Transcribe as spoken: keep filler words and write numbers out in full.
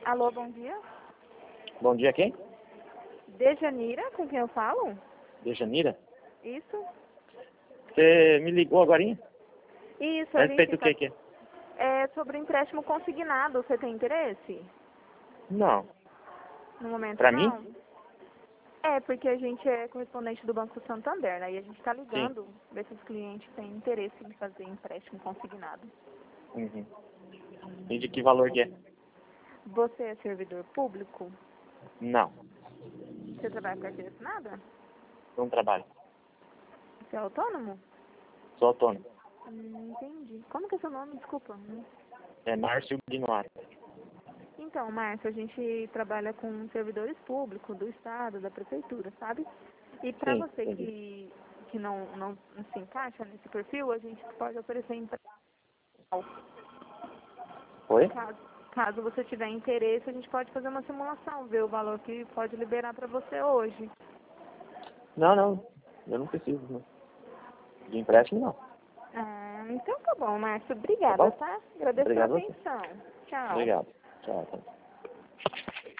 Alô, bom dia. Bom dia, quem? Dejanira, com quem eu falo? Dejanira? Isso? Você me ligou agorinha? Isso, A a respeito gente do tá... que que é? É sobre empréstimo consignado. Você tem interesse? Não. No momento, Pra não? mim? É, porque a gente é correspondente do Banco Santander, né? E a gente está Sim. ligando, ver se os clientes têm interesse em fazer empréstimo consignado. Uhum. E de que valor que é? Você é servidor público? Não. Você trabalha com carteira assinada? Não trabalho. Você é autônomo? Sou autônomo. Hum, entendi. Como que é seu nome? Desculpa. Né? É Márcio Guinoar. Então, Márcio, a gente trabalha com servidores públicos do Estado, da Prefeitura, sabe? E para Sim, você entendi. que, que não, não se encaixa nesse perfil, a gente pode oferecer empréstimo. Oi? Caso, caso você tiver interesse, a gente pode fazer uma simulação, ver o valor que pode liberar para você hoje. Não, não. Eu não preciso, não. De empréstimo, não. Ah, então tá bom, Márcio. Tá Obrigada, bom? tá? Agradeço pela Obrigado a você. atenção. Tchau. Obrigado. Tchau. Tchau.